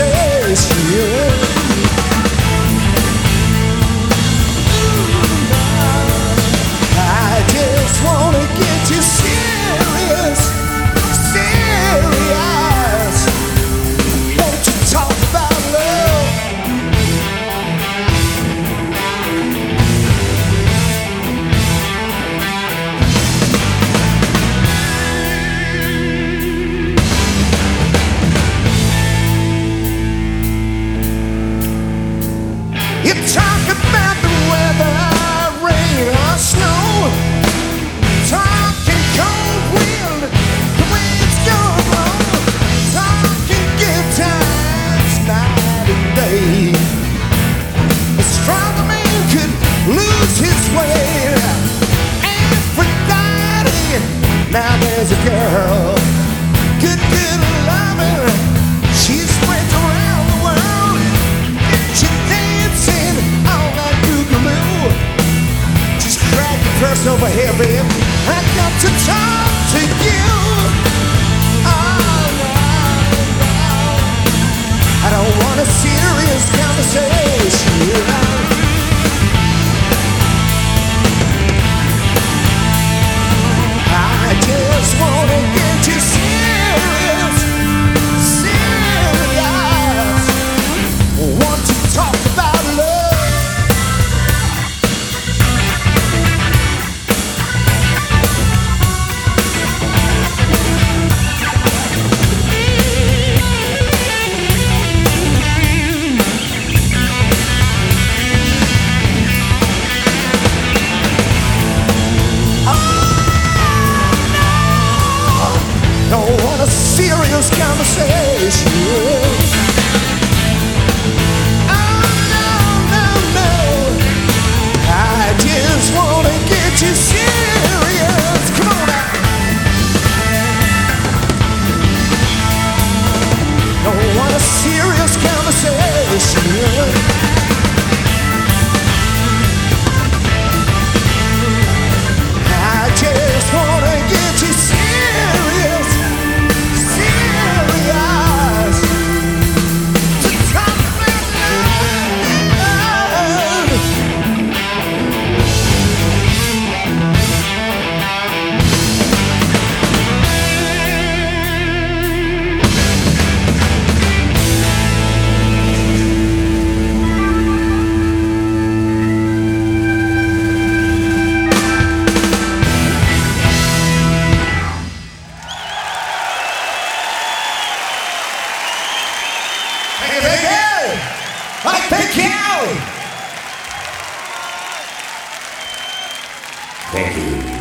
conversation. I just wanna get you serious, serious. Won't you talk about love? You talk about the weather, rain or snow. Talking cold wind, the way it's gonna blow. Talking good times, night and day. A stronger man could lose his way. Aphrodite, now there's a girl, good loving. She spreads around the world. She dancing all that boogaloo. Just crack your purse over here, babe. I got to talk to you. Oh, no. I don't want a serious conversation. I just wanna get you serious, serious. Want to talk about love? Don't want a serious conversation. Oh, no, no, no. I just wanna get you serious. Come on now. Don't want a serious conversation. I just wanna get you serious, serious. To talk about love. Thank you. Thank you. Thank you.